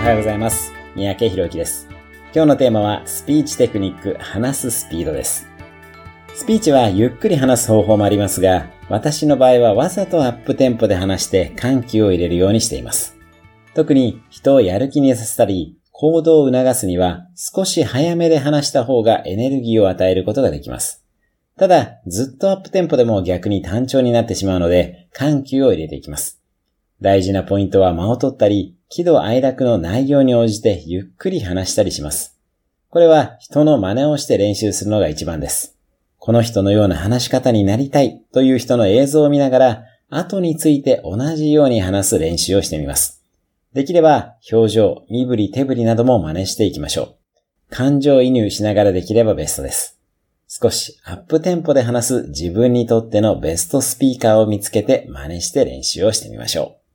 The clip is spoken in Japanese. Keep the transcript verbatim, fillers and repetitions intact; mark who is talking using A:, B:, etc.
A: はようございます。三宅宏之です。今日のテーマはスピーチテクニック、話すスピードです。スピーチはゆっくり話す方法もありますが、私の場合はわざとアップテンポで話して緩急を入れるようにしています。特に人をやる気にさせたり、行動を促すには少し早めで話した方がエネルギーを与えることができます。ただ、ずっとアップテンポでも逆に単調になってしまうので、緩急を入れていきます。大事なポイントは間を取ったり、喜怒哀楽の内容に応じてゆっくり話したりします。これは人の真似をして練習するのが一番です。この人のような話し方になりたいという人の映像を見ながら、後について同じように話す練習をしてみます。できれば表情、身振り手振りなども真似していきましょう。感情移入しながらできればベストです。少しアップテンポで話す自分にとってのベストスピーカーを見つけて真似して練習をしてみましょう。